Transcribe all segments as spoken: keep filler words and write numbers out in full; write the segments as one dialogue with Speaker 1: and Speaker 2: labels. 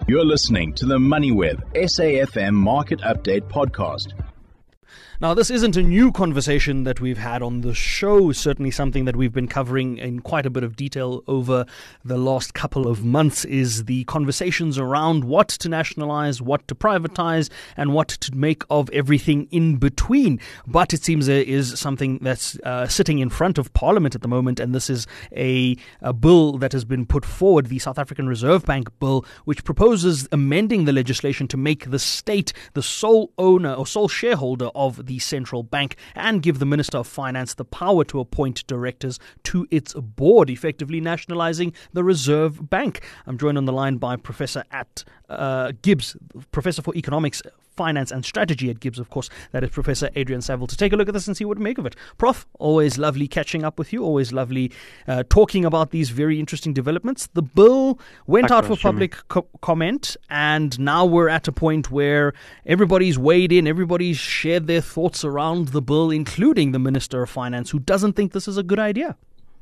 Speaker 1: You're listening to the MoneyWeb S A F M Market Update podcast.
Speaker 2: Now, this isn't a new conversation that we've had on the show, certainly something that we've been covering in quite a bit of detail over the last couple of months is the conversations around what to nationalize, what to privatize, and what to make of everything in between. But it seems there is something that's uh, sitting in front of Parliament at the moment, and this is a, a bill that has been put forward, the South African Reserve Bank bill, which proposes amending the legislation to make the state the sole owner or sole shareholder of the the central bank and give the Minister of Finance the power to appoint directors to its board, effectively nationalizing the Reserve Bank. I'm joined on the line by Professor at uh, Gibbs, Professor for Economics, Finance and Strategy at Gibbs, of course. That is Professor Adrian Saville, to take a look at this and see what to make of it. Prof, always lovely catching up with you, always lovely uh, talking about these very interesting developments. The bill went out for public co- comment, and now we're at a point where everybody's weighed in, everybody's shared their thoughts around the bill, including the Minister of Finance, who doesn't think this is a good idea.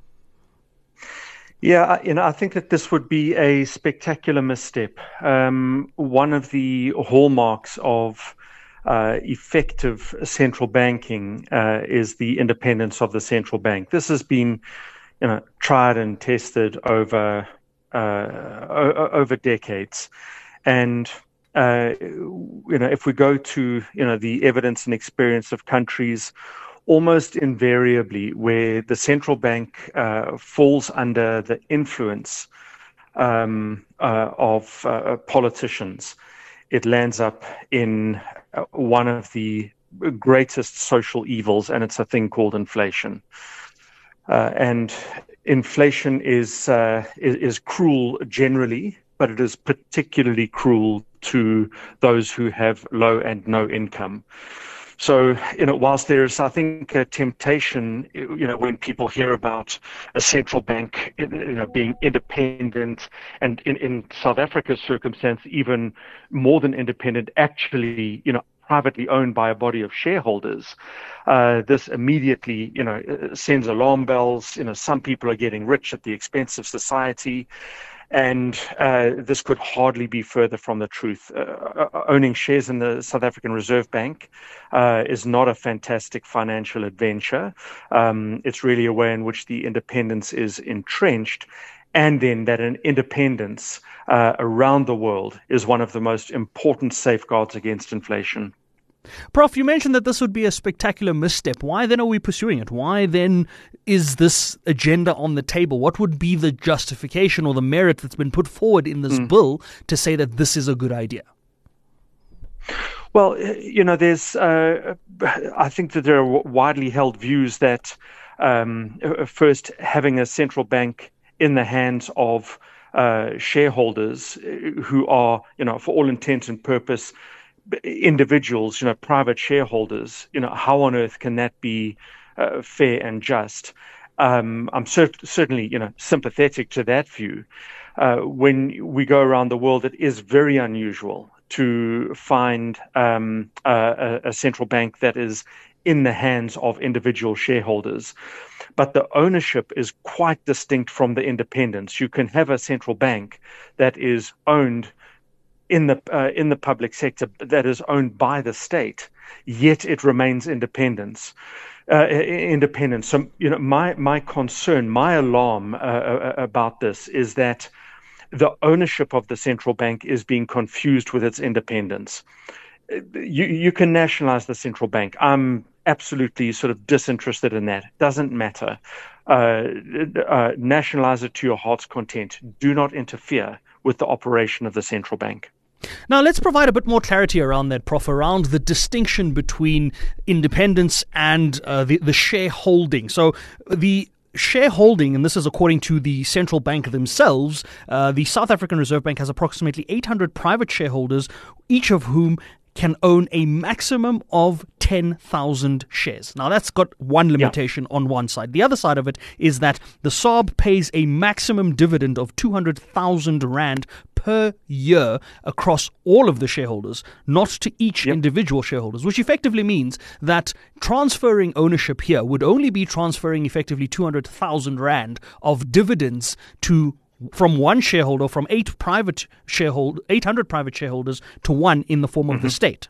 Speaker 3: Yeah, you know, I think that this would be a spectacular misstep. Um, one of the hallmarks of uh, effective central banking uh, is the independence of the central bank. This has been, you know, tried and tested over uh, o- over decades, and uh, you know, if we go to you know the evidence and experience of countries, almost invariably where the central bank uh, falls under the influence um, uh, of uh, politicians, it lands up in uh, one of the greatest social evils, and it's a thing called inflation. Uh, and inflation is, uh, is is cruel generally, but it is particularly cruel to those who have low and no income. So, you know, whilst there's, I think, a temptation, you know, when people hear about a central bank, you know, being independent, and in, in South Africa's circumstance, even more than independent, actually, you know, privately owned by a body of shareholders, uh, this immediately, you know, sends alarm bells. You know, some people are getting rich at the expense of society. And uh, this could hardly be further from the truth. Uh, owning shares in the South African Reserve Bank uh, is not a fantastic financial adventure. Um, it's really a way in which the independence is entrenched, and then that an independence uh, around the world is one of the most important safeguards against inflation.
Speaker 2: Prof, you mentioned that this would be a spectacular misstep. Why then are we pursuing it? Why then is this agenda on the table? What would be the justification or the merit that's been put forward in this mm. bill to say that this is a good idea?
Speaker 3: Well, you know, there's, uh, I think that there are widely held views that um, first having a central bank in the hands of uh, shareholders who are, you know, for all intents and purpose, individuals, you know, private shareholders, you know, how on earth can that be uh, fair and just? Um, I'm cer- certainly, you know, sympathetic to that view. Uh, when we go around the world, it is very unusual to find um, a, a central bank that is in the hands of individual shareholders. But the ownership is quite distinct from the independence. You can have a central bank that is owned in the uh, in the public sector, that is owned by the state, yet it remains independence. Uh, independent. So, you know, my my concern, my alarm uh, about this is that the ownership of the central bank is being confused with its independence. You you can nationalize the central bank. I'm absolutely sort of disinterested in that. It doesn't matter. Uh, uh, nationalize it to your heart's content. Do not interfere with the operation of the central bank.
Speaker 2: Now, let's provide a bit more clarity around that, Prof, around the distinction between independence and uh, the, the shareholding. So the shareholding, and this is according to the central bank themselves, uh, the South African Reserve Bank has approximately eight hundred private shareholders, each of whom can own a maximum of ten thousand shares. Now, that's got one limitation yeah. on one side. The other side of it is that the S A R B pays a maximum dividend of two hundred thousand rand per year across all of the shareholders, not to each yep. individual shareholders, which effectively means that transferring ownership here would only be transferring effectively two hundred thousand rand of dividends to from one shareholder, from eight private shareholder, eight hundred private shareholders to one in the form mm-hmm. of the state.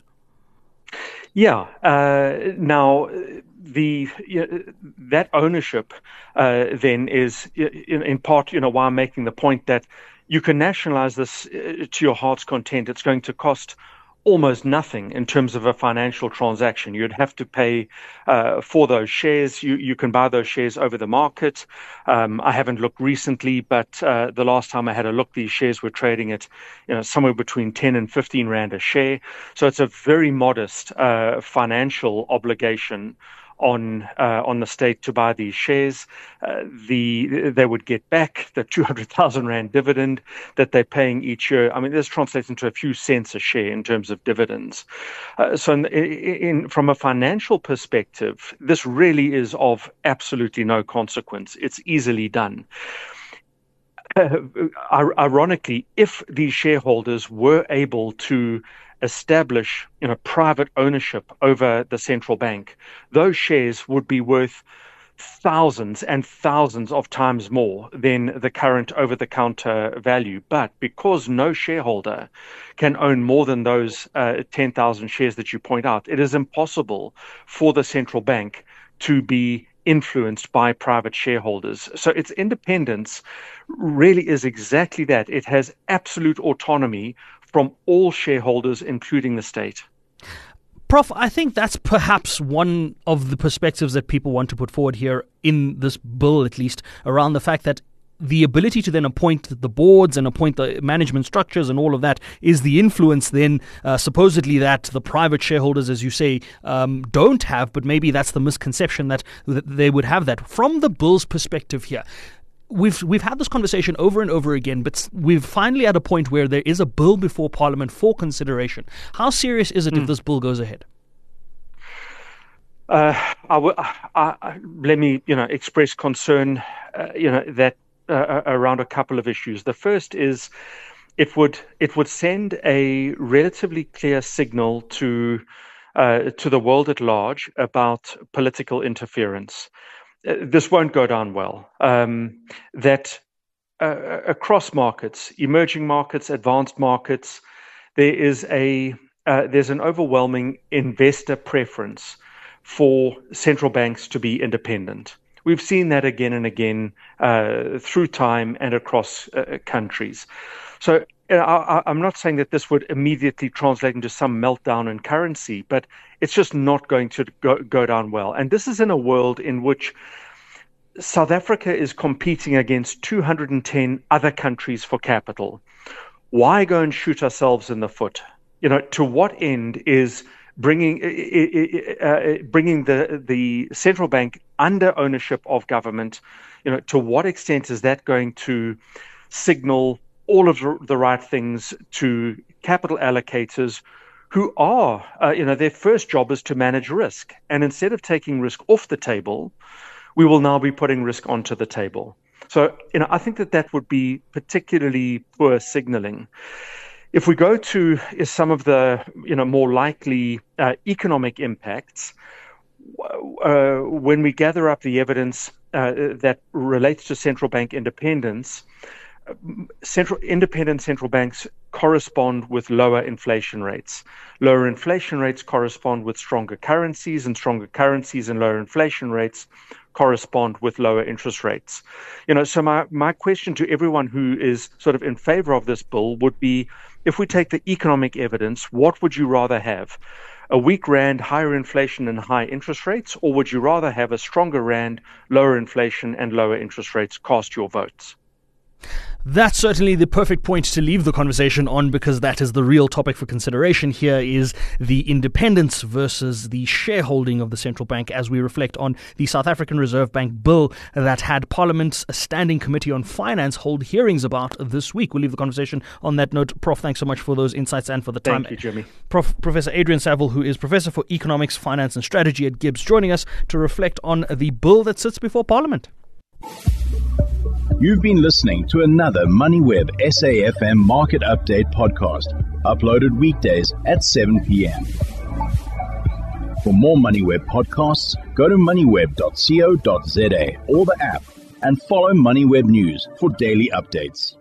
Speaker 3: Yeah. Uh, now, the you know, that ownership uh, then is in, in part, you know, why I'm making the point that you can nationalize this uh, to your heart's content. It's going to cost almost nothing in terms of a financial transaction. You'd have to pay uh, for those shares. You you can buy those shares over the market. Um, I haven't looked recently, but uh, the last time I had a look, these shares were trading at you know somewhere between ten and fifteen rand a share. So it's a very modest uh, financial obligation on uh, on the state to buy these shares. Uh, the they would get back the two hundred thousand rand dividend that they're paying each year. I mean, this translates into a few cents a share in terms of dividends. Uh, so in, in, from a financial perspective, this really is of absolutely no consequence. It's easily done. Uh, ironically, if these shareholders were able to establish you know, private ownership over the central bank, those shares would be worth thousands and thousands of times more than the current over-the-counter value. But because no shareholder can own more than those uh, ten thousand shares that you point out, it is impossible for the central bank to be influenced by private shareholders. So its independence really is exactly that. It has absolute autonomy from all shareholders, including the state.
Speaker 2: Prof, I think that's perhaps one of the perspectives that people want to put forward here in this bill, at least, around the fact that the ability to then appoint the boards and appoint the management structures and all of that is the influence then uh, supposedly that the private shareholders, as you say, um, don't have, but maybe that's the misconception that, that they would have that. From the bill's perspective here, We've we've had this conversation over and over again, but we've finally at a point where there is a bill before Parliament for consideration. How serious is it mm. if this bill goes ahead?
Speaker 3: Uh, I w- I, I, let me, you know, express concern, uh, you know, that uh, around a couple of issues. The first is it would it would send a relatively clear signal to uh, to the world at large about political interference. This won't go down well. Um, that uh, across markets, emerging markets, advanced markets, there is a uh, there's an overwhelming investor preference for central banks to be independent. We've seen that again and again uh, through time and across uh, countries. So you know, I, I'm not saying that this would immediately translate into some meltdown in currency, but it's just not going to go, go down well. And this is in a world in which South Africa is competing against two hundred ten other countries for capital. Why go and shoot ourselves in the foot? You know, to what end is bringing uh, bringing the the central bank under ownership of government? You know, to what extent is that going to signal all of the right things to capital allocators who are, uh, you know, their first job is to manage risk. And instead of taking risk off the table, we will now be putting risk onto the table. So, you know, I think that that would be particularly poor signaling. If we go to some of the, you know, more likely uh, economic impacts, uh, when we gather up the evidence uh, that relates to central bank independence, Central independent central banks correspond with lower inflation rates. Lower inflation rates correspond with stronger currencies, and stronger currencies and lower inflation rates correspond with lower interest rates. You know, so my, my question to everyone who is sort of in favor of this bill would be, if we take the economic evidence, what would you rather have? A weak rand, higher inflation and high interest rates, or would you rather have a stronger rand, lower inflation and lower interest rates? Cast your votes.
Speaker 2: That's certainly the perfect point to leave the conversation on, because that is the real topic for consideration here, is the independence versus the shareholding of the central bank, as we reflect on the South African Reserve Bank bill that had Parliament's Standing Committee on Finance hold hearings about this week. We'll leave the conversation on that note. Prof, thanks so much for those insights and for the time.
Speaker 3: Thank you, Jimmy.
Speaker 2: Prof, Professor Adrian Saville, who is Professor for Economics, Finance and Strategy at Gibbs, joining us to reflect on the bill that sits before Parliament.
Speaker 1: You've been listening to another MoneyWeb S A F M Market Update podcast, uploaded weekdays at seven p.m. For more MoneyWeb podcasts, go to moneyweb dot co dot za or the app. and follow MoneyWeb News for daily updates.